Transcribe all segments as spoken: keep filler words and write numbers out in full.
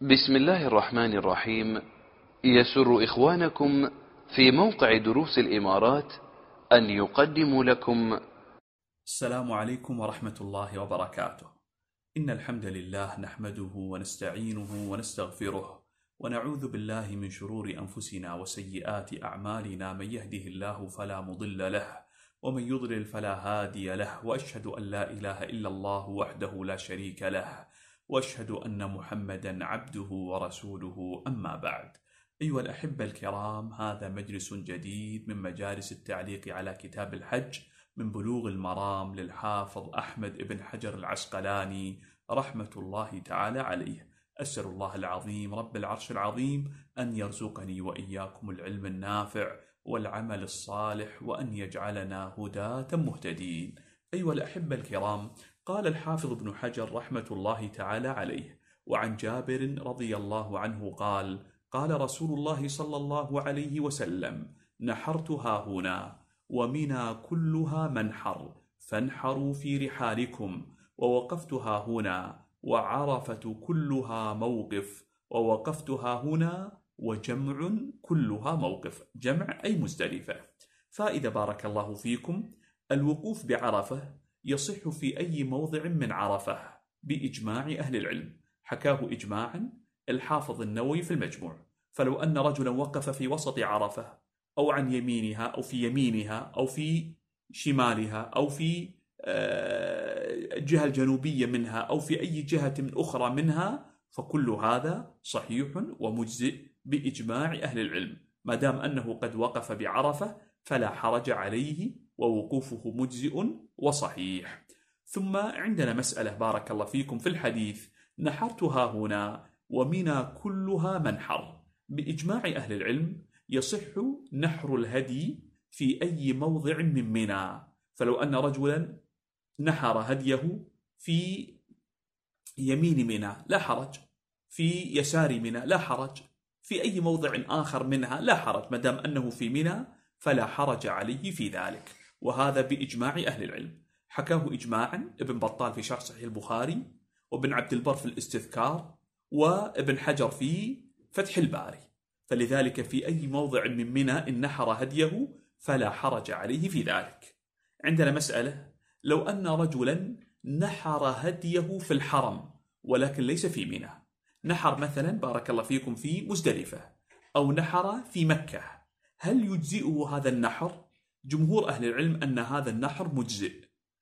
بسم الله الرحمن الرحيم. يسر إخوانكم في موقع دروس الإمارات أن يقدموا لكم السلام عليكم ورحمة الله وبركاته. إن الحمد لله نحمده ونستعينه ونستغفره ونعوذ بالله من شرور أنفسنا وسيئات أعمالنا، من يهده الله فلا مضل له ومن يضلل فلا هادي له، وأشهد أن لا إله إلا الله وحده لا شريك له، وأشهد أن محمدا عبده ورسوله. أما بعد، أيها الأحبة الكرام، هذا مجلس جديد من مجالس التعليق على كتاب الحج من بلوغ المرام للحافظ أحمد بن حجر العسقلاني رحمة الله تعالى عليه. أسأل الله العظيم رب العرش العظيم أن يرزقني وإياكم العلم النافع والعمل الصالح، وأن يجعلنا هداة مهتدين. أيها الأحبة الكرام، قال الحافظ ابن حجر رحمة الله تعالى عليه: وعن جابر رضي الله عنه قال: قال رسول الله صلى الله عليه وسلم: نحرتها هنا، ومنى كلها منحر، فانحروا في رحالكم. ووقفتها هنا، وعرفة كلها موقف، ووقفتها هنا، وجمع كلها موقف. جمع أي مزدلفة. فإذا بارك الله فيكم، الوقوف بعرفة يصح في أي موضع من عرفة بإجماع أهل العلم، حكاه إجماعا الحافظ النووي في المجموع. فلو أن رجلا وقف في وسط عرفة أو عن يمينها أو في يمينها أو في شمالها أو في الجهة الجنوبية منها أو في أي جهة من أخرى منها، فكل هذا صحيح ومجزئ بإجماع أهل العلم، ما دام أنه قد وقف بعرفة فلا حرج عليه ووقوفه مجزئ وصحيح. ثم عندنا مسألة بارك الله فيكم في الحديث: نحرتها هنا ومنى كلها منحر. بإجماع أهل العلم يصح نحر الهدي في أي موضع من منى. فلو أن رجلا نحر هديه في يمين منى لا حرج، في يسار منى لا حرج، في أي موضع آخر منها لا حرج، ما دام أنه في منى فلا حرج عليه في ذلك. وهذا بإجماع أهل العلم، حكاه إجماعا ابن بطال في شرح صحيح البخاري، وابن عبد البر في الاستذكار، وابن حجر في فتح الباري. فلذلك في أي موضع من منى إن نحر هديه فلا حرج عليه في ذلك. عندنا مسألة: لو أن رجلا نحر هديه في الحرم ولكن ليس في منى، نحر مثلا بارك الله فيكم في مزدلفة أو نحر في مكة، هل يجزئه هذا النحر؟ جمهور أهل العلم أن هذا النحر مجزئ،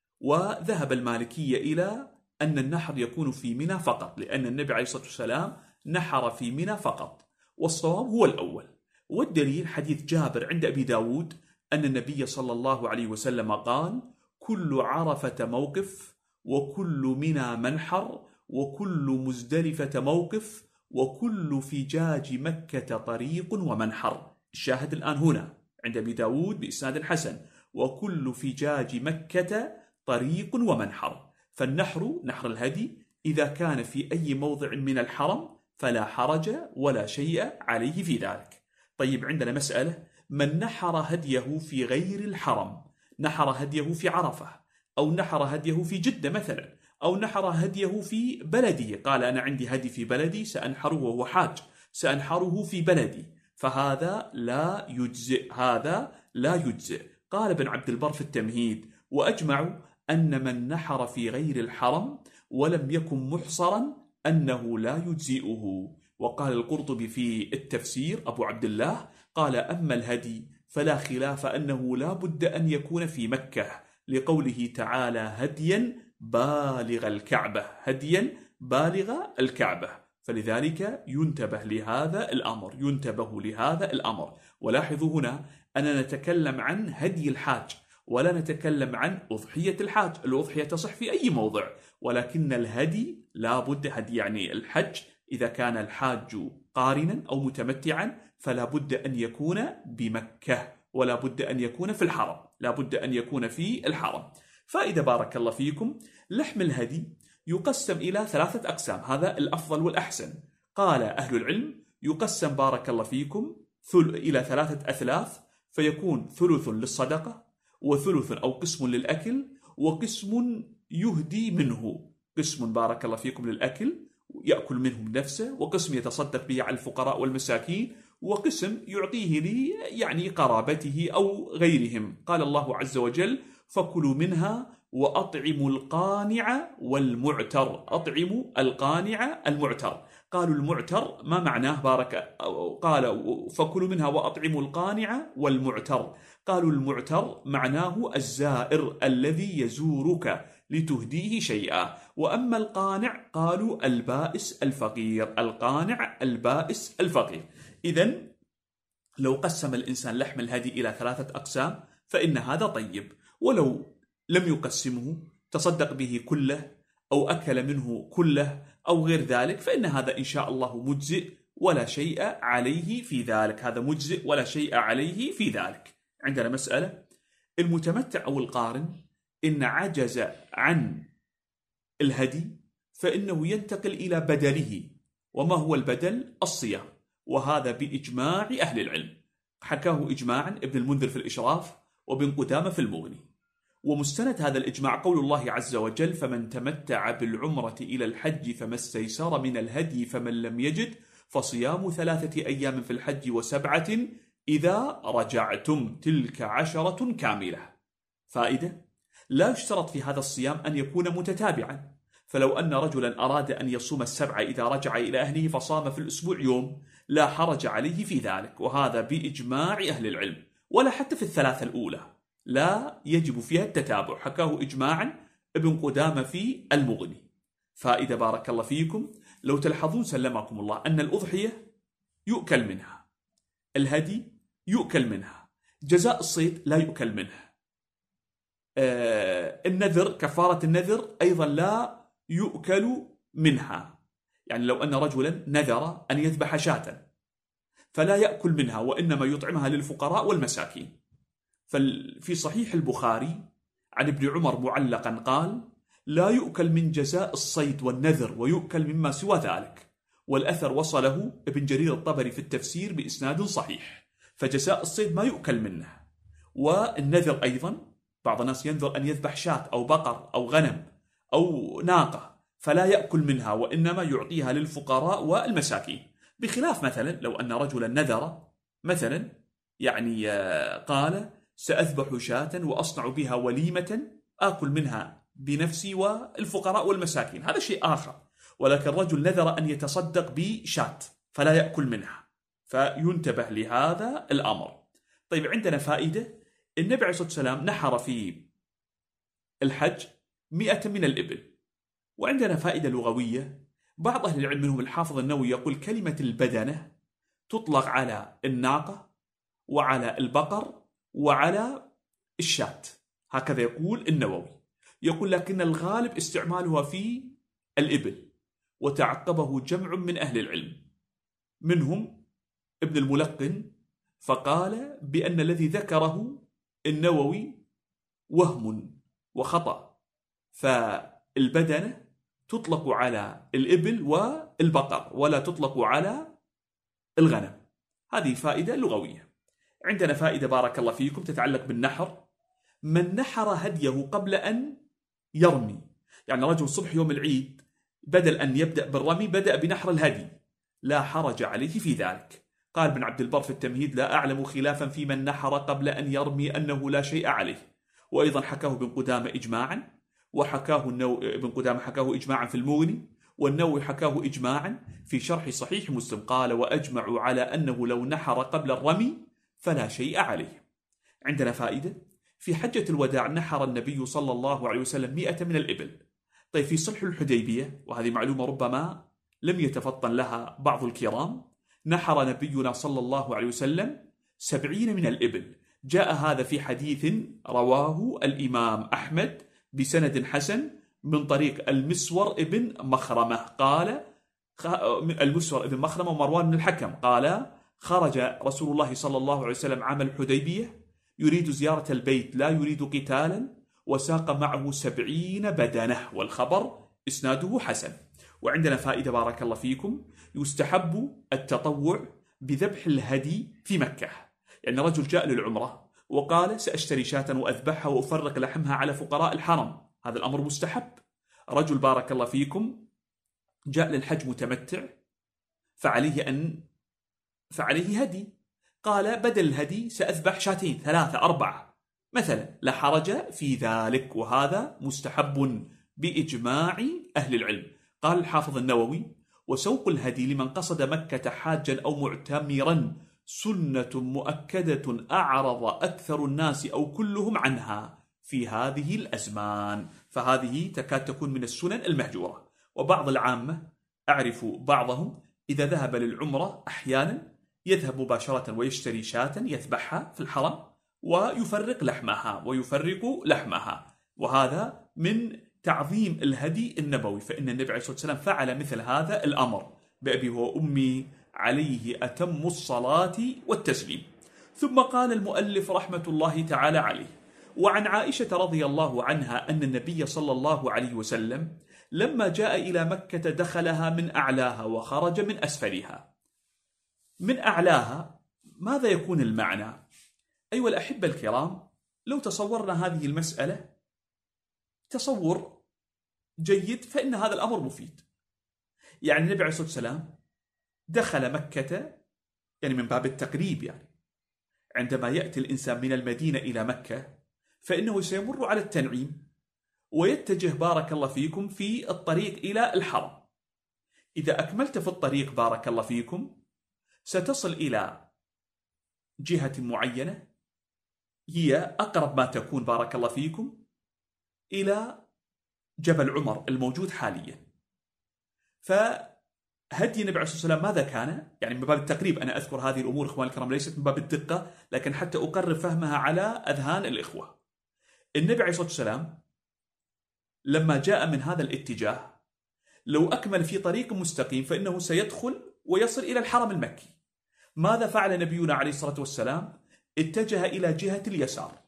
وذهب المالكية إلى أن النحر يكون في منى فقط، لأن النبي عليه الصلاة والسلام نحر في منى فقط، والصواب هو الأول. والدليل حديث جابر عند أبي داود أن النبي صلى الله عليه وسلم قال: كل عرفة موقف، وكل منى منحر، وكل مزدلفة موقف، وكل فجاج مكة طريق ومنحر. الشاهد الآن هنا عند أبي داود بإسناد حسن: وكل فجاج مكة طريق ومنحر. فالنحر نحر الهدي إذا كان في أي موضع من الحرم فلا حرج ولا شيء عليه في ذلك. طيب عندنا مسألة: من نحر هديه في غير الحرم، نحر هديه في عرفة أو نحر هديه في جدة مثلا، أو نحر هديه في بلدي، قال أنا عندي هدي في بلدي سأنحره وهو حاج، سأنحره في بلدي، فهذا لا يجزئ، هذا لا يجزئ. قال ابن عبد البر في التمهيد: وأجمعوا أن من نحر في غير الحرم ولم يكن محصرا أنه لا يجزئه. وقال القرطبي في التفسير أبو عبد الله قال: أما الهدي فلا خلاف أنه لا بد أن يكون في مكة، لقوله تعالى: هديا بالغ الكعبة، هديا بالغ الكعبة. فلذلك ينتبه لهذا الأمر، ينتبه لهذا الأمر. ولاحظوا هنا أننا نتكلم عن هدي الحاج ولا نتكلم عن أضحية الحاج. الأضحية تصح في أي موضع، ولكن الهدي لا بد هدي، يعني الحج إذا كان الحاج قارنا أو متمتعا فلا بد أن يكون بمكة، ولا بد أن يكون في الحرم، لا بد أن يكون في الحرم. فإذا بارك الله فيكم، لحم الهدي يقسم إلى ثلاثة أقسام، هذا الأفضل والأحسن. قال أهل العلم يقسم بارك الله فيكم إلى ثلاثة أثلاث، فيكون ثلث للصدقة، وثلث أو قسم للأكل، وقسم يهدي منه، قسم بارك الله فيكم للأكل، يأكل منه بنفسه، وقسم يتصدق به على الفقراء والمساكين، وقسم يعطيه لي يعني قرابته أو غيرهم. قال الله عز وجل: فكلوا منها وأطعموا القانع والمعتر. أطعموا القانع المعتر. قالوا المعتر ما معناه؟ بارك. قال: فكلوا منها وأطعموا القانع والمعتر. قالوا المعتر معناه الزائر الذي يزورك لتهديه شيئا. وأما القانع قالوا البائس الفقير. القانع البائس الفقير. إذن لو قسم الإنسان لحم الهدي إلى ثلاثة أقسام فإن هذا طيب، ولو لم يقسمه تصدق به كله أو أكل منه كله أو غير ذلك فإن هذا إن شاء الله مجزئ ولا شيء عليه في ذلك. هذا مجزئ ولا شيء عليه في ذلك. عندنا مسألة: المتمتع أو القارن إن عجز عن الهدي فإنه ينتقل إلى بدله. وما هو البدل؟ الصيام، وهذا بإجماع أهل العلم. حكاه إجماعا ابن المنذر في الإشراف وابن قدامة في المغني. ومستند هذا الإجماع قول الله عز وجل: فمن تمتع بالعمرة إلى الحج فما استيسر من الهدي فمن لم يجد فصيام ثلاثة أيام في الحج وسبعة إذا رجعتم تلك عشرة كاملة. فائدة: لا يشترط في هذا الصيام أن يكون متتابعا، فلو أن رجلا أراد أن يصوم السبعة إذا رجع إلى أهله فصام في الأسبوع يوم لا حرج عليه في ذلك، وهذا بإجماع أهل العلم. ولا حتى في الثلاثة الأولى لا يجب فيها التتابع، حكاه إجماعا ابن قدامة في المغني. فائدة بارك الله فيكم: لو تلحظون سلمكم الله أن الأضحية يؤكل منها، الهدي يؤكل منها، جزاء الصيد لا يؤكل منه، آه النذر كفارة النذر أيضا لا يؤكل منها. يعني لو أن رجلا نذر أن يذبح شاة فلا يأكل منها وإنما يطعمها للفقراء والمساكين. ففي صحيح البخاري عن ابن عمر معلقا قال: لا يؤكل من جزاء الصيد والنذر ويؤكل مما سوى ذلك. والأثر وصله ابن جرير الطبري في التفسير بإسناد صحيح. فجزاء الصيد ما يؤكل منه، والنذر أيضا بعض الناس ينذر أن يذبح شاة أو بقر أو غنم أو ناقة فلا يأكل منها وإنما يعطيها للفقراء والمساكين. بخلاف مثلا لو أن رجلا نذر مثلا يعني قال: سأذبح شاة وأصنع بها وليمة آكل منها بنفسي والفقراء والمساكين، هذا شيء آخر. ولكن رجل نذر أن يتصدق بشاة فلا يأكل منها، فينتبه لهذا الأمر. طيب عندنا فائدة: النبي عليه الصلاة والسلام نحر في الحج مئة من الإبل. وعندنا فائدة لغوية: بعض أهل العلم منهم الحافظ النووي يقول كلمة البدنة تطلق على الناقة وعلى البقر وعلى الشاة، هكذا يقول النووي. يقول لكن الغالب استعمالها في الإبل، وتعقبه جمع من أهل العلم منهم ابن الملقن فقال بأن الذي ذكره النووي وهم وخطأ، فالبدنة تطلق على الإبل والبقر ولا تطلق على الغنم. هذه فائدة لغوية. عندنا فائدة بارك الله فيكم تتعلق بالنحر: من نحر هديه قبل أن يرمي، يعني رجل صبح يوم العيد بدل أن يبدأ بالرمي بدأ بنحر الهدي، لا حرج عليه في ذلك. قال ابن عبد البر في التمهيد: لا أعلم خلافا في من نحر قبل أن يرمي أنه لا شيء عليه. وأيضا حكاه ابن قدامة إجماعا، وحكاه النو... ابن قدامة حكاه إجماعا في المغني، والنووي حكاه إجماعا في شرح صحيح مسلم. قال: وأجمعوا على أنه لو نحر قبل الرمي فلا شيء عليه. عندنا فائدة: في حجة الوداع نحر النبي صلى الله عليه وسلم مئة من الإبل. طيب في صلح الحديبية، وهذه معلومة ربما لم يتفطن لها بعض الكرام، نحر نبينا صلى الله عليه وسلم سبعين من الإبل. جاء هذا في حديث رواه الإمام أحمد بسند حسن من طريق المسور ابن مخرمة قال المسور ابن مخرمة ومروان بن الحكم قال: خرج رسول الله صلى الله عليه وسلم عام الحديبية يريد زيارة البيت لا يريد قتالا، وساق معه سبعين بدنة، والخبر إسناده حسن. وعندنا فائدة بارك الله فيكم: يستحب التطوع بذبح الهدي في مكة. يعني رجل جاء للعمرة وقال: سأشتري شاة وأذبحها وأفرق لحمها على فقراء الحرم، هذا الأمر مستحب. رجل بارك الله فيكم جاء للحج متمتع فعليه أن فعليه هدي، قال بدل الهدي سأذبح شاتين ثلاثة أربعة مثلا، لا حرج في ذلك، وهذا مستحب بإجماع أهل العلم. قال الحافظ النووي: وسوق الهدي لمن قصد مكة حاجا أو معتمرا سنة مؤكدة أعرض أكثر الناس أو كلهم عنها في هذه الأزمان، فهذه تكاد تكون من السنن المهجورة. وبعض العامة أعرف بعضهم إذا ذهب للعمرة أحيانا يذهب مباشرة ويشتري شاة يذبحها في الحرم ويفرق لحمها ويفرق لحمها، وهذا من تعظيم الهدي النبوي، فإن النبي عليه الصلاة والسلام فعل مثل هذا الأمر بأبي وأمي عليه أتم الصلاة والتسليم. ثم قال المؤلف رحمة الله تعالى عليه: وعن عائشة رضي الله عنها أن النبي صلى الله عليه وسلم لما جاء إلى مكة دخلها من أعلاها وخرج من أسفلها. من أعلاها ماذا يكون المعنى؟ أيها الأحبة الكرام، لو تصورنا هذه المسألة تصور جيد فإن هذا الأمر مفيد. يعني النبي عليه الصلاة والسلام دخل مكة يعني من باب التقريب، يعني عندما يأتي الإنسان من المدينة إلى مكة فإنه سيمر على التنعيم ويتجه بارك الله فيكم في الطريق إلى الحرم. إذا أكملت في الطريق بارك الله فيكم ستصل إلى جهة معينة هي أقرب ما تكون بارك الله فيكم إلى جبل عمر الموجود حاليا. فهدي النبي عليه الصلاة والسلام ماذا كان؟ يعني من باب التقريب أنا أذكر هذه الأمور إخوان الكرام ليست من باب الدقة، لكن حتى أقرب فهمها على أذهان الإخوة. النبي عليه الصلاة والسلام لما جاء من هذا الاتجاه لو أكمل في طريق مستقيم فإنه سيدخل ويصل إلى الحرم المكي. ماذا فعل نبينا عليه الصلاة والسلام؟ اتجه إلى جهة اليسار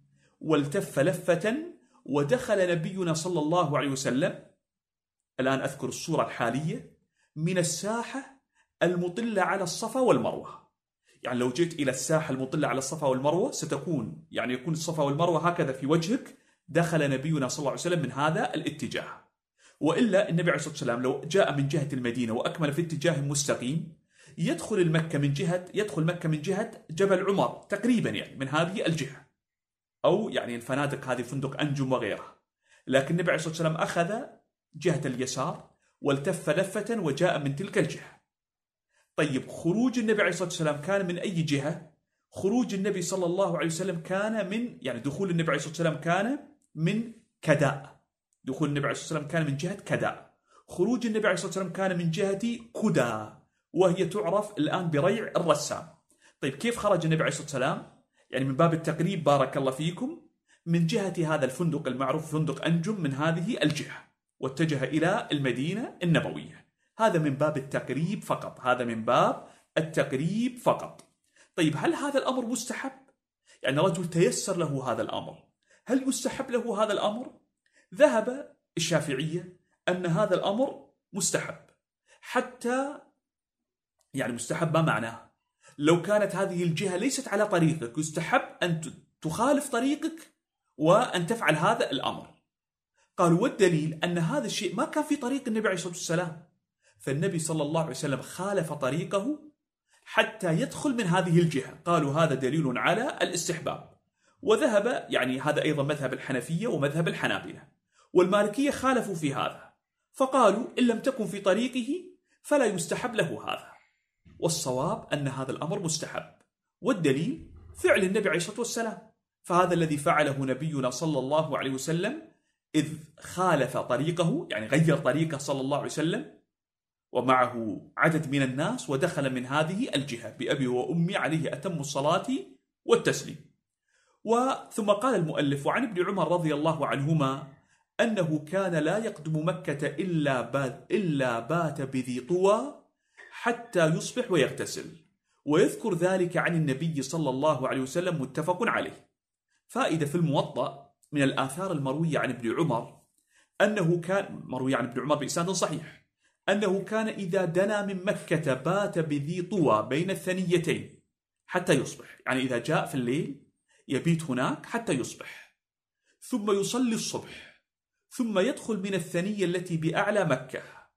والتف لفة ودخل نبينا صلى الله عليه وسلم، الآن أذكر الصورة الحالية، من الساحة المطلة على الصفا والمروة. يعني لو جئت إلى الساحة المطلة على الصفا والمروة ستكون يعني يكون الصفا والمروة هكذا في وجهك، دخل نبينا صلى الله عليه وسلم من هذا الاتجاه. وإلا النبي عليه الصلاة والسلام لو جاء من جهة المدينة وأكمل في اتجاه مستقيم يدخل المكة من جهة يدخل مكة من جهة جبل عمر تقريبا، يعني من هذه الجهة، أو يعني الفنادق هذه فندق أنجم وغيرها. لكن النبي عليه الصلاة والسلام أخذ جهة اليسار والتف لفة وجاء من تلك الجهة. طيب خروج النبي عليه الصلاة والسلام كان من أي جهة؟ خروج النبي صلى الله عليه وسلم كان من يعني دخول النبي عليه الصلاة والسلام كان من كداء. دخول النبي عليه الصلاة والسلام كان من جهة كداء. خروج النبي عليه الصلاة والسلام كان من جهة كدى، وهي تعرف الآن بريع الرسام. طيب كيف خرج النبي عليه الصلاة والسلام؟ يعني من باب التقريب بارك الله فيكم من جهة هذا الفندق المعروف فندق أنجم من هذه الجهة واتجه إلى المدينة النبوية. هذا من باب التقريب فقط، هذا من باب التقريب فقط. طيب هل هذا الأمر مستحب؟ يعني رجل تيسر له هذا الأمر، هل يستحب له هذا الأمر؟ ذهب الشافعية أن هذا الأمر مستحب، حتى يعني مستحب ما معناه؟ لو كانت هذه الجهة ليست على طريقك يستحب أن تخالف طريقك وأن تفعل هذا الأمر. قالوا والدليل أن هذا الشيء ما كان في طريق النبي عليه الصلاة والسلام، فالنبي صلى الله عليه وسلم خالف طريقه حتى يدخل من هذه الجهة. قالوا هذا دليل على الاستحباب. وذهب يعني هذا أيضا مذهب الحنفية ومذهب الحنابلة، والمالكية خالفوا في هذا فقالوا إن لم تكن في طريقه فلا يستحب له هذا. والصواب أن هذا الأمر مستحب، والدليل فعل النبي عليه الصلاة والسلام. فهذا الذي فعله نبينا صلى الله عليه وسلم إذ خالف طريقه، يعني غير طريقه صلى الله عليه وسلم ومعه عدد من الناس ودخل من هذه الجهة بأبي وأمي عليه أتم الصلاة والتسليم. وثم قال المؤلف: وعن ابن عمر رضي الله عنهما أنه كان لا يقدم مكة إلا بات, إلا بات بذي طوى حتى يصبح ويغتسل، ويذكر ذلك عن النبي صلى الله عليه وسلم متفق عليه. فائدة في الموطأ من الآثار المروية عن ابن عمر أنه كان مروية عن ابن عمر بإسناد صحيح أنه كان إذا دنا من مكة بات بذي طوى بين الثنيتين حتى يصبح، يعني إذا جاء في الليل يبيت هناك حتى يصبح، ثم يصلي الصبح، ثم يدخل من الثنية التي بأعلى مكة،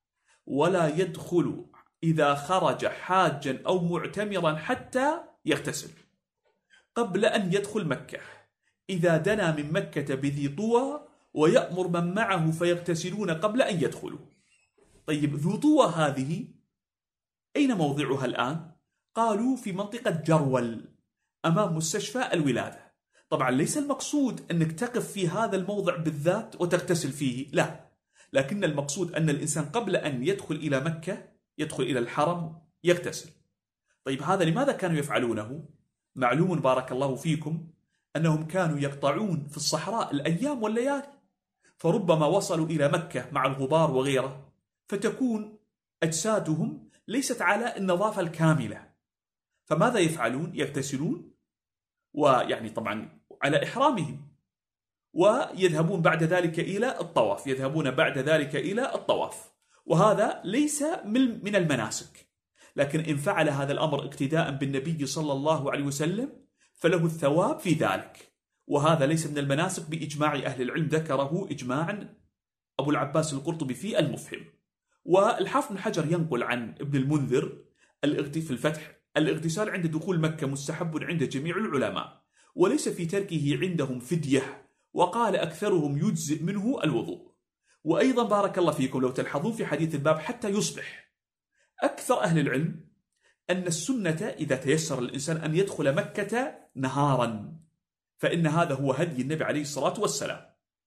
ولا يدخل إذا خرج حاجا أو معتمرا حتى يغتسل قبل أن يدخل مكة إذا دنا من مكة بذي طوى، ويأمر من معه فيغتسلون قبل أن يدخلوا. طيب ذو طوى هذه أين موضعها الآن؟ قالوا في منطقة جرول أمام مستشفى الولادة. طبعا ليس المقصود أنك تقف في هذا الموضع بالذات وتغتسل فيه، لا، لكن المقصود أن الإنسان قبل أن يدخل إلى مكة يدخل إلى الحرم يغتسل. طيب هذا لماذا كانوا يفعلونه؟ معلوم بارك الله فيكم أنهم كانوا يقطعون في الصحراء الأيام والليالي، فربما وصلوا إلى مكة مع الغبار وغيره، فتكون أجسادهم ليست على النظافة الكاملة، فماذا يفعلون؟ يغتسلون، ويعني طبعا على إحرامهم، ويذهبون بعد ذلك إلى الطواف يذهبون بعد ذلك إلى الطواف وهذا ليس من المناسك، لكن إن فعل هذا الأمر اقتداء بالنبي صلى الله عليه وسلم فله الثواب في ذلك، وهذا ليس من المناسك بإجماع أهل العلم، ذكره إجماعا أبو العباس القرطبي في المفهم. والحافظ بن حجر ينقل عن ابن المنذر في الفتح: الاغتسال عند دخول مكة مستحب عند جميع العلماء، وليس في تركه عندهم فدية، وقال أكثرهم يجزئ منه الوضوء. وأيضا بارك الله فيكم لو تلحظون في حديث الباب حتى يصبح، أكثر أهل العلم أن السنة إذا تيسر الإنسان أن يدخل مكة نهارا، فإن هذا هو هدي النبي عليه الصلاة والسلام.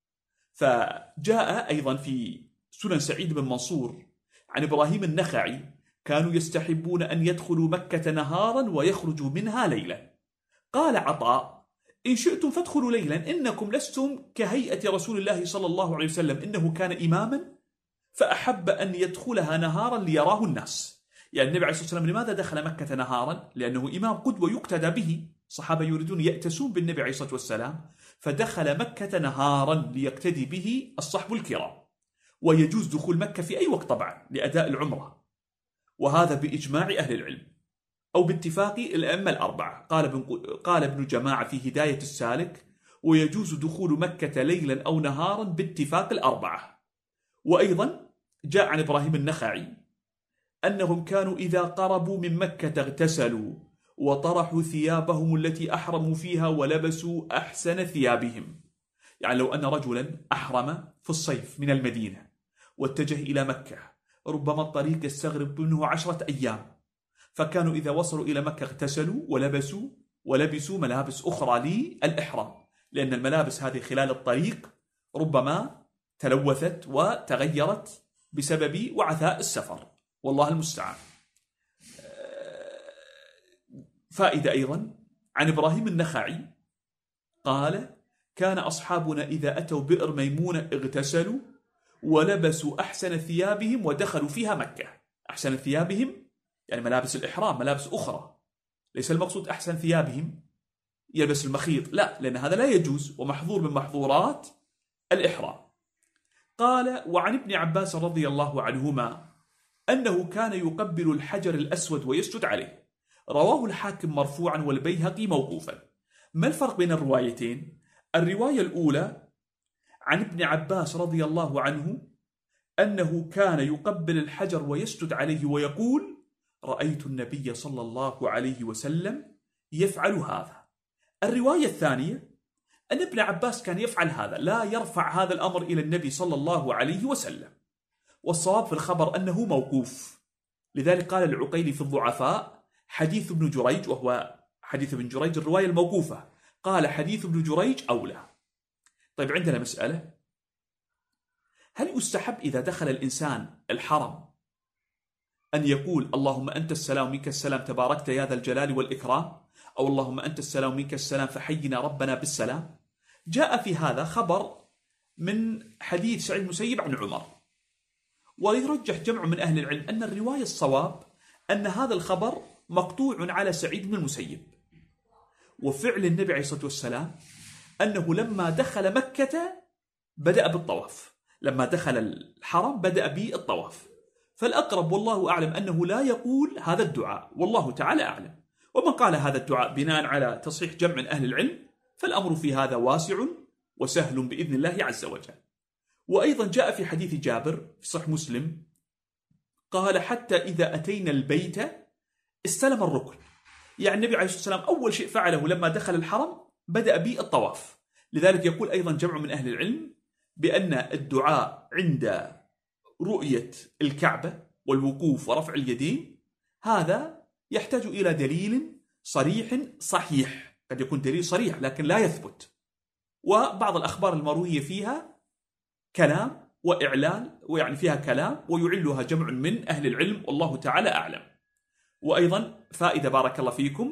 فجاء أيضا في سنن سعيد بن منصور عن إبراهيم النخعي: كانوا يستحبون أن يدخلوا مكة نهارا ويخرجوا منها ليلا. قال عطاء: إن شئتم فادخلوا ليلا، إنكم لستم كهيئة رسول الله صلى الله عليه وسلم، إنه كان إماما فأحب أن يدخلها نهارا ليراه الناس. يعني النبي عليه الصلاة والسلام لماذا دخل مكة نهارا؟ لأنه إمام قدوة يقتدى به، صحابة يريدون يأتسون بالنبي عليه الصلاة والسلام، فدخل مكة نهارا ليقتدي به الصحب الكرام. ويجوز دخول مكة في أي وقت طبعا لأداء العمرة، وهذا بإجماع أهل العلم أو باتفاق الأئمة الأربعة. قال ابن قال ابن جماعة في هداية السالك: ويجوز دخول مكة ليلا أو نهارا باتفاق الأربعة. وأيضا جاء عن إبراهيم النخعي أنهم كانوا إذا قربوا من مكة اغتسلوا وطرحوا ثيابهم التي أحرموا فيها ولبسوا أحسن ثيابهم. يعني لو أن رجلا أحرم في الصيف من المدينة واتجه إلى مكة، ربما الطريق يستغرق منه عشرة أيام، فكانوا إذا وصلوا إلى مكة اغتسلوا ولبسوا ولبسوا ملابس أخرى للإحرام، لأن الملابس هذه خلال الطريق ربما تلوثت وتغيرت بسبب وعثاء السفر، والله المستعان. فائدة أيضا عن إبراهيم النخعي قال: كان أصحابنا إذا أتوا بئر ميمونة اغتسلوا ولبسوا أحسن ثيابهم ودخلوا فيها مكة. أحسن ثيابهم يعني ملابس الإحرام، ملابس أخرى، ليس المقصود أحسن ثيابهم يلبس المخيط، لا، لأن هذا لا يجوز ومحظور من محظورات الإحرام. قال: وعن ابن عباس رضي الله عنهما أنه كان يقبل الحجر الأسود ويسجد عليه. رواه الحاكم مرفوعا والبيهقي موقوفا. ما الفرق بين الروايتين؟ الرواية الأولى عن ابن عباس رضي الله عنه أنه كان يقبل الحجر ويسجد عليه ويقول: رأيت النبي صلى الله عليه وسلم يفعل هذا. الرواية الثانية أن ابن عباس كان يفعل هذا، لا يرفع هذا الأمر إلى النبي صلى الله عليه وسلم، والصواب في الخبر أنه موقوف. لذلك قال العقيلي في الضعفاء: حديث ابن جريج، وهو حديث ابن جريج الرواية الموقوفة، قال حديث ابن جريج أولى. طيب عندنا مسألة: هل يستحب إذا دخل الإنسان الحرم أن يقول اللهم أنت السلام منك السلام تباركت يا ذا الجلال والإكرام، أو اللهم أنت السلام منك السلام فحينا ربنا بالسلام؟ جاء في هذا خبر من حديث سعيد المسيب عن عمر، ويرجح جمع من أهل العلم أن الرواية الصواب أن هذا الخبر مقطوع على سعيد بن المسيب. وفعل النبي عليه الصلاة والسلام أنه لما دخل مكة بدأ بالطواف، لما دخل الحرم بدأ بالطواف، فالأقرب والله أعلم أنه لا يقول هذا الدعاء، والله تعالى أعلم. ومن قال هذا الدعاء بناء على تصحيح جمع من أهل العلم فالأمر في هذا واسع وسهل بإذن الله عز وجل. وأيضا جاء في حديث جابر في صحيح مسلم قال حتى إذا أتينا البيت استلم الركن. يعني النبي عليه الصلاة والسلام أول شيء فعله لما دخل الحرم بدأ بالطواف. لذلك يقول أيضا جمع من أهل العلم بأن الدعاء عند رؤية الكعبة والوقوف ورفع اليدين هذا يحتاج إلى دليل صريح صحيح، قد يكون دليل صريح لكن لا يثبت، وبعض الأخبار المروية فيها كلام وإعلان، ويعني فيها كلام ويعلها جمع من أهل العلم والله تعالى أعلم. وأيضا فائدة بارك الله فيكم،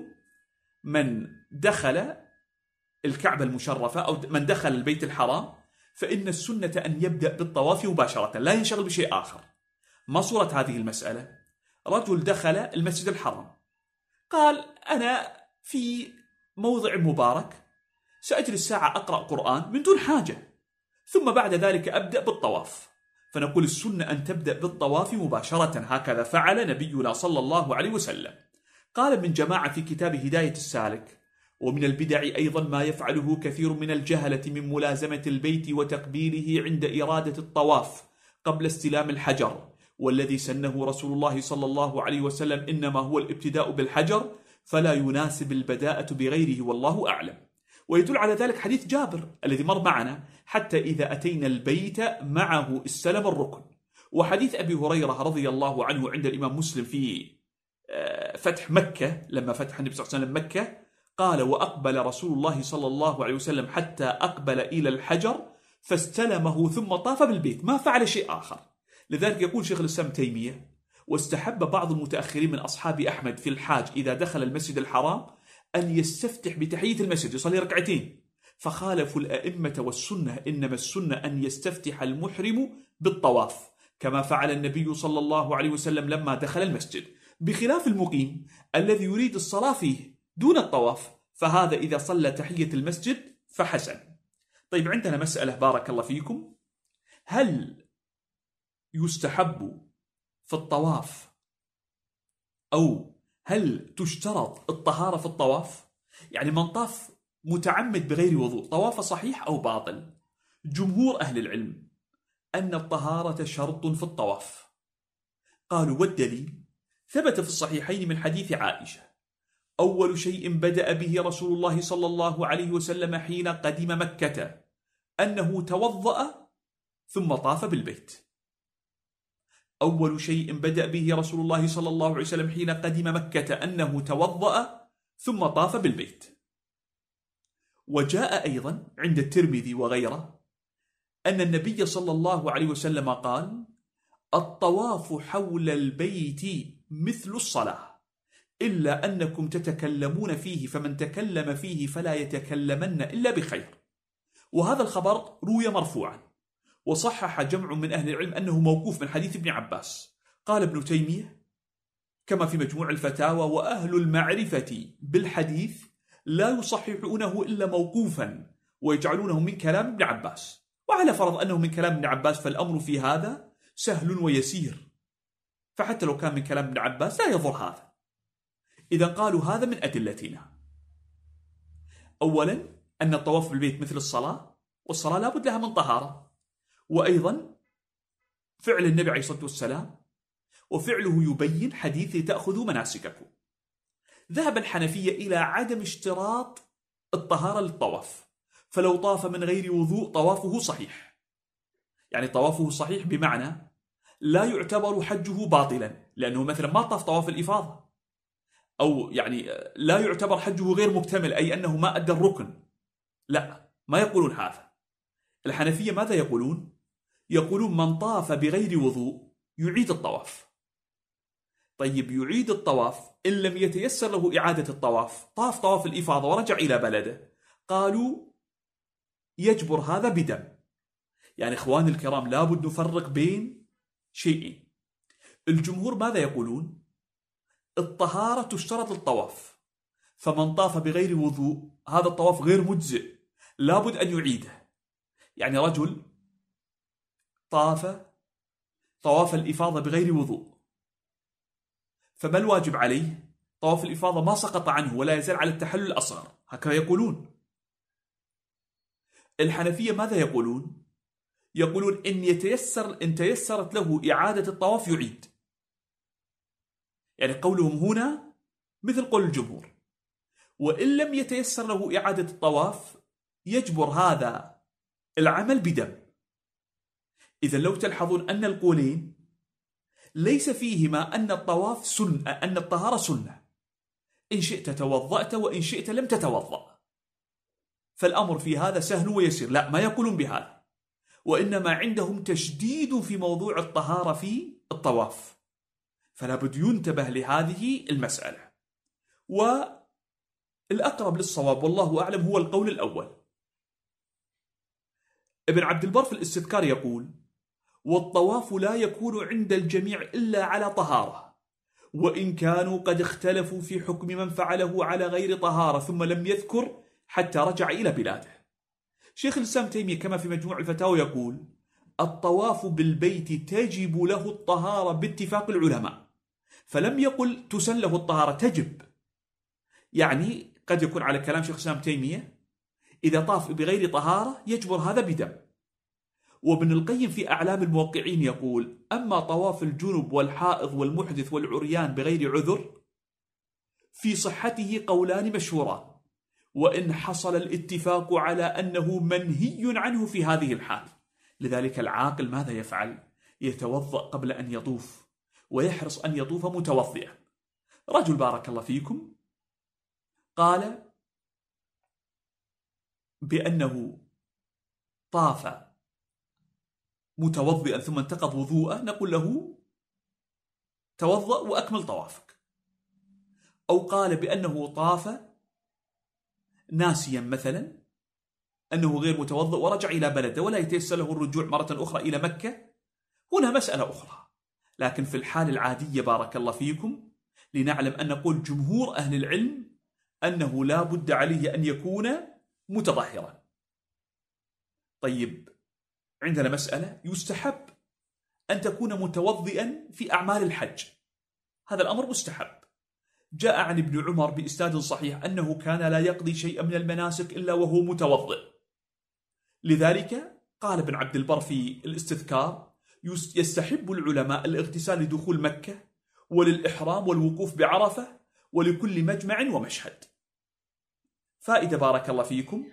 من دخل الكعبة المشرفة أو من دخل البيت الحرام فإن السنة أن يبدأ بالطواف مباشرة لا ينشغل بشيء آخر. ما صورة هذه المسألة؟ رجل دخل المسجد الحرام قال أنا في موضع مبارك سأجلس ساعة أقرأ قرآن من دون حاجة، ثم بعد ذلك أبدأ بالطواف. فنقول السنة أن تبدأ بالطواف مباشرة، هكذا فعل نبينا صلى الله عليه وسلم. قال ابن جماعة في كتاب هداية السالك: ومن البدع أيضا ما يفعله كثير من الجهلة من ملازمة البيت وتقبيله عند إرادة الطواف قبل استلام الحجر، والذي سنه رسول الله صلى الله عليه وسلم إنما هو الابتداء بالحجر، فلا يناسب البداءة بغيره والله أعلم. ويدل على ذلك حديث جابر الذي مر معنا: حتى إذا أتينا البيت معه استلم الركن. وحديث أبي هريرة رضي الله عنه عند الإمام مسلم في فتح مكة، لما فتح النبي صلى الله عليه وسلم مكة قال: وأقبل رسول الله صلى الله عليه وسلم حتى أقبل إلى الحجر فاستلمه ثم طاف بالبيت، ما فعل شيء آخر. لذلك يقول شيخ الإسلام تيمية: واستحب بعض المتأخرين من أصحاب أحمد في الحاج إذا دخل المسجد الحرام أن يستفتح بتحية المسجد، يصلي ركعتين، فخالفوا الأئمة والسنة، إنما السنة أن يستفتح المحرم بالطواف كما فعل النبي صلى الله عليه وسلم لما دخل المسجد، بخلاف المقيم الذي يريد الصلاة فيه دون الطواف، فهذا إذا صلى تحية المسجد فحسن. طيب عندنا مسألة بارك الله فيكم: هل يستحب في الطواف أو هل تشترط الطهارة في الطواف؟ يعني من طاف متعمد بغير وضوء طواف صحيح أو باطل؟ جمهور أهل العلم أن الطهارة شرط في الطواف. قالوا: والدليل ثبت في الصحيحين من حديث عائشة: أول شيء بدأ به رسول الله صلى الله عليه وسلم حين قدم مكة أنه توضأ ثم طاف بالبيت. أول شيء بدأ به رسول الله صلى الله عليه وسلم حين قدم مكة أنه توضأ ثم طاف بالبيت. وجاء أيضا عند الترمذي وغيره أن النبي صلى الله عليه وسلم قال: الطواف حول البيت مثل الصلاة إلا أنكم تتكلمون فيه، فمن تكلم فيه فلا يتكلمن إلا بخير. وهذا الخبر روي مرفوعا، وصحح جمع من أهل العلم أنه موقوف من حديث ابن عباس. قال ابن تيمية كما في مجموع الفتاوى: وأهل المعرفة بالحديث لا يصححونه إلا موقوفا ويجعلونه من كلام ابن عباس. وعلى فرض أنه من كلام ابن عباس فالأمر في هذا سهل ويسير، فحتى لو كان من كلام ابن عباس لا يضر هذا. إذا قالوا هذا من أدلتنا: أولا أن الطواف بالبيت مثل الصلاة، والصلاة لا بد لها من طهارة، وأيضا فعل النبي عليه الصلاة والسلام وفعله يبين حديث تأخذوا مناسككم. ذهب الحنفية إلى عدم اشتراط الطهارة للطواف، فلو طاف من غير وضوء طوافه صحيح. يعني طوافه صحيح بمعنى لا يعتبر حجه باطلا، لأنه مثلا ما طاف طواف الإفاضة، أو يعني لا يعتبر حجه غير مكتمل أي أنه ما أدى الركن. لا، ما يقولون هذا. الحنفية ماذا يقولون؟ يقولون من طاف بغير وضوء يعيد الطواف. طيب يعيد الطواف إن لم يتيسر له إعادة الطواف، طاف طواف الإفاضة ورجع إلى بلده، قالوا يجبر هذا بدم. يعني إخواني الكرام لابد نفرق بين شيئين. الجمهور ماذا يقولون؟ الطهارة تشترط الطواف، فمن طاف بغير وضوء هذا الطواف غير مجزئ، لابد أن يعيده. يعني رجل طاف طواف الإفاضة بغير وضوء، فما الواجب عليه؟ طواف الإفاضة ما سقط عنه ولا يزال على التحلل الأصغر، هكذا يقولون. الحنفية ماذا يقولون؟ يقولون إن يتيسر إن تيسرت له إعادة الطواف يعيد. يعني قولهم هنا مثل قول الجمهور. وإن لم يتيسر له إعادة الطواف يجبر هذا العمل بدم. إذا لو تلحظون أن القولين ليس فيهما أن الطواف سنة، أن الطهارة سنة، إن شئت توضأت وإن شئت لم تتوضأ، فالأمر في هذا سهل ويسير. لا، ما يقولون بهذا، وإنما عندهم تشديد في موضوع الطهارة في الطواف، فلا بد ينتبه لهذه المسألة. والأقرب للصواب والله أعلم هو القول الأول. ابن عبد البر في الاستذكار يقول: والطواف لا يكون عند الجميع إلا على طهارة، وإن كانوا قد اختلفوا في حكم من فعله على غير طهارة ثم لم يذكر حتى رجع إلى بلاده. شيخ الإسلام تيمية كما في مجموع الفتاوى يقول: الطواف بالبيت تجب له الطهارة باتفاق العلماء، فلم يقل تسن له الطهارة، تجب. يعني قد يكون على كلام شيخ الإسلام تيمية إذا طاف بغير طهارة يجبر هذا بدم. وابن القيم في أعلام الموقعين يقول: أما طواف الجنب والحائض والمحدث والعريان بغير عذر في صحته قولان مشهوران، وإن حصل الاتفاق على أنه منهي عنه في هذه الحال. لذلك العاقل ماذا يفعل؟ يتوضأ قبل أن يطوف، ويحرص أن يطوف متوضئا. رجل بارك الله فيكم قال بأنه طاف متوضئا ثم انتقض وضوءه، نقول له توضأ وأكمل طوافك. أو قال بأنه طاف ناسيا مثلا أنه غير متوضئ ورجع إلى بلده ولا يتيسر له الرجوع مرة أخرى إلى مكة، هنا مسألة أخرى. لكن في الحال العادية بارك الله فيكم لنعلم أن نقول جمهور أهل العلم أنه لا بد عليه أن يكون متطهرا. طيب، عندنا مسألة: يستحب أن تكون متوضئا في أعمال الحج، هذا الأمر مستحب. جاء عن ابن عمر بإسناد صحيح أنه كان لا يقضي شيئا من المناسك إلا وهو متوضئ. لذلك قال ابن عبد البر في الاستذكار: يستحب العلماء الاغتسال لدخول مكة وللإحرام والوقوف بعرفة ولكل مجمع ومشهد. فائدة بارك الله فيكم: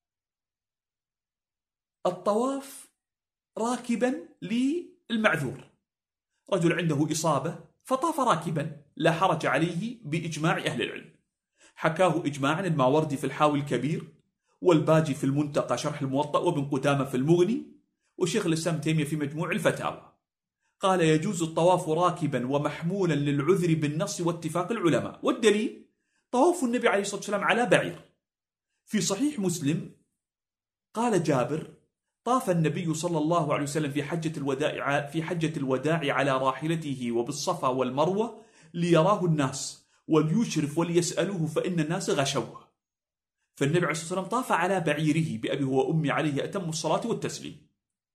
الطواف راكبا للمعذور، رجل عنده إصابة فطاف راكبا لا حرج عليه بإجماع أهل العلم. حكاه إجماعا الماوردي في الحاوي الكبير، والباجي في المنتقى شرح الموطأ، وابن قدامة في المغني، وشيخ الإسلام تيمية في مجموع الفتاوى. قال: يجوز الطواف راكبا ومحمولا للعذر بالنص واتفاق العلماء. والدليل طواف النبي عليه الصلاة والسلام على بعير. في صحيح مسلم قال جابر: طاف النبي صلى الله عليه وسلم في حجة الوداع في حجة الوداع على راحلته وبالصفا والمروة ليراه الناس وليشرف وليسألوه فإن الناس غشوه. فالنبي عليه الصلاة والسلام طاف على بعيره بأبي وأمي عليه أتم الصلاة والتسليم.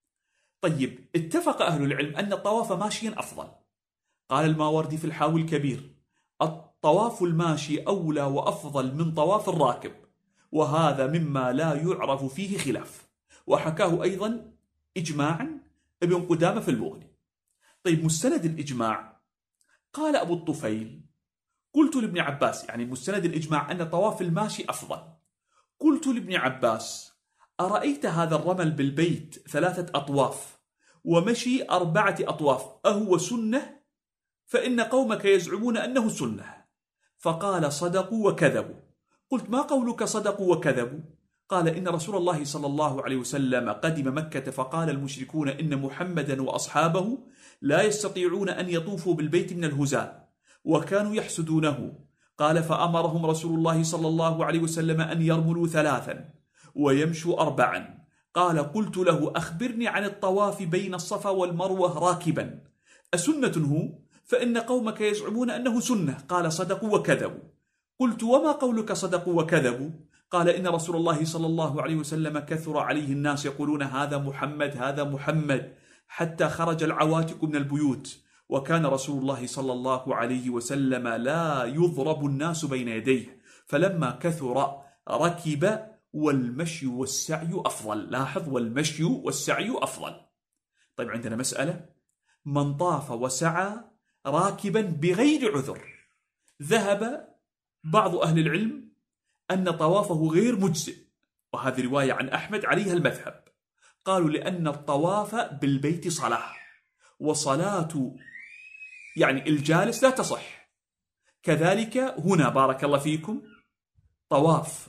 طيب، اتفق أهل العلم أن الطواف ماشيا أفضل. قال الماوردي في الحاوي الكبير: الطواف الماشي أولى وأفضل من طواف الراكب، وهذا مما لا يعرف فيه خلاف. وحكاه أيضا إجماعا ابن قدامة في المغني. طيب، مستند الإجماع قال أبو الطفيل: قلت لابن عباس، يعني مستند الإجماع أن طواف الماشي أفضل، قلت لابن عباس: أرأيت هذا الرمل بالبيت ثلاثة أطواف ومشي أربعة أطواف أهو سنة؟ فإن قومك يزعمون أنه سنة. فقال: صدقوا وكذبوا. قلت: ما قولك صدقوا وكذبوا؟ قال: إن رسول الله صلى الله عليه وسلم قدم مكة فقال المشركون إن محمدا وأصحابه لا يستطيعون أن يطوفوا بالبيت من الهزال وكانوا يحسدونه. قال: فأمرهم رسول الله صلى الله عليه وسلم أن يرملوا ثلاثا ويمشوا أربعا. قال: قلت له: أخبرني عن الطواف بين الصفا والمروة راكبا، أسنة هو؟ فإن قومك يزعمون أنه سنة. قال: صدقوا وكذبوا. قلت: وما قولك صدقوا وكذبوا؟ قال: إن رسول الله صلى الله عليه وسلم كثر عليه الناس يقولون هذا محمد هذا محمد حتى خرج العواتق من البيوت، وكان رسول الله صلى الله عليه وسلم لا يضرب الناس بين يديه، فلما كثر ركب، والمشي والسعي أفضل. لاحظ: والمشي والسعي أفضل. طيب، عندنا مسألة: من طاف وسعى راكبا بغير عذر. ذهب بعض أهل العلم أن طوافه غير مجزئ، وهذه رواية عن أحمد عليها المذهب. قالوا لأن الطواف بالبيت صلاة، وصلاة يعني الجالس لا تصح. كذلك هنا بارك الله فيكم طواف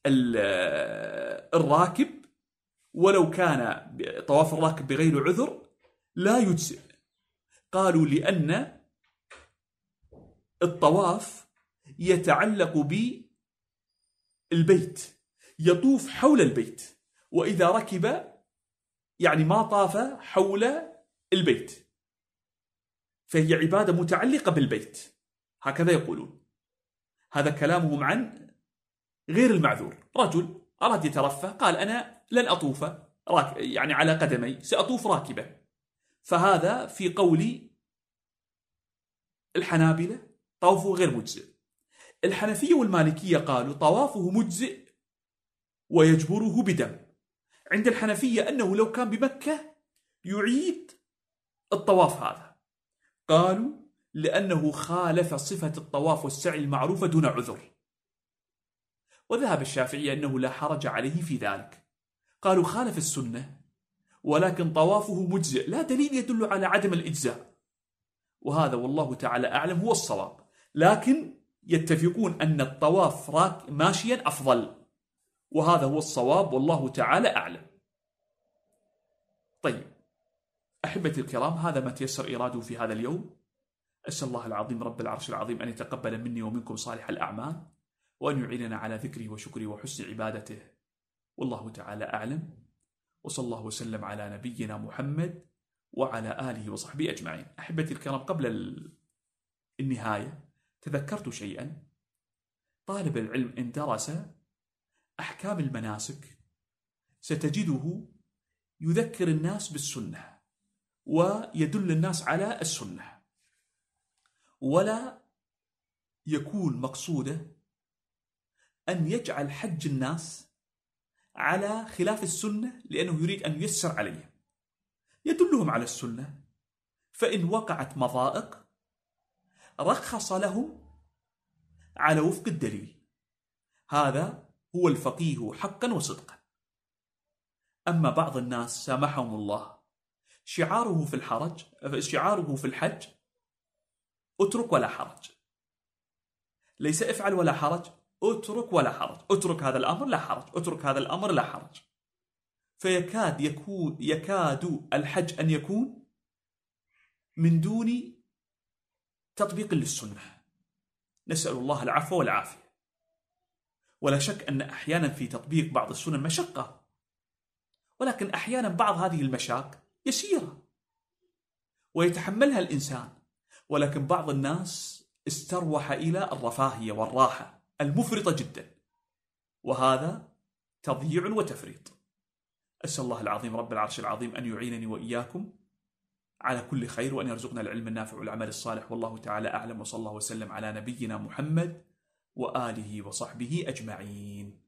الراكب ولو كان طواف الراكب بغير عذر لا يجزئ. قالوا لأن الطواف يتعلق بالبيت، يطوف حول البيت، وإذا ركب يعني ما طاف حول البيت، فهي عبادة متعلقة بالبيت، هكذا يقولون. هذا كلامهم عن غير المعذور. رجل أراد يترفه قال أنا لن أطوف يعني على قدمي، سأطوف راكبا، فهذا في قول الحنابلة طوافه غير مجزئ. الحنفية والمالكية قالوا طوافه مجزئ ويجبره بدم. عند الحنفية أنه لو كان بمكة يعيد الطواف هذا، قالوا لأنه خالف صفة الطواف والسعي المعروفة دون عذر. وذهب الشافعي أنه لا حرج عليه في ذلك، قالوا خالف السنة ولكن طوافه مجزئ، لا دليل يدل على عدم الإجزاء، وهذا والله تعالى أعلم هو الصواب. لكن يتفقون أن الطواف راك ماشيا أفضل، وهذا هو الصواب والله تعالى أعلم. طيب أحبتي الكرام، هذا ما تيسر إراده في هذا اليوم. أسأل الله العظيم رب العرش العظيم أن يتقبل مني ومنكم صالح الأعمال، وأن يعيننا على ذكره وشكره وحسن عبادته، والله تعالى أعلم. وصلى الله وسلم على نبينا محمد وعلى آله وصحبه أجمعين. أحبتي الكرام، قبل النهاية تذكرت شيئا. طالب العلم إن درس أحكام المناسك ستجده يذكر الناس بالسنة ويدل الناس على السنة، ولا يكون مقصوده أن يجعل حج الناس على خلاف السنة لأنه يريد أن ييسر عليهم. يدلهم على السنة، فإن وقعت مضائق رخص لهم على وفق الدليل. هذا هو الفقيه حقا وصدقا. أما بعض الناس سامحهم الله شعاره في الحرج شعاره في الحج اترك ولا حرج، ليس افعل ولا حرج، اترك ولا حرج، اترك هذا الأمر لا حرج، اترك هذا الأمر لا حرج. فيكاد يكون يكاد الحج أن يكون من دون تطبيق للسنة. نسأل الله العفو والعافية. ولا شك أن أحيانا في تطبيق بعض السنن مشقة، ولكن أحيانا بعض هذه المشاق يسيرة ويتحملها الإنسان، ولكن بعض الناس استروح إلى الرفاهية والراحة المفرطة جدا، وهذا تضييع وتفريط. أسأل الله العظيم رب العرش العظيم أن يعينني وإياكم على كل خير، وأن يرزقنا العلم النافع والعمل الصالح، والله تعالى أعلم. وصلى الله وسلم على نبينا محمد وآله وصحبه أجمعين.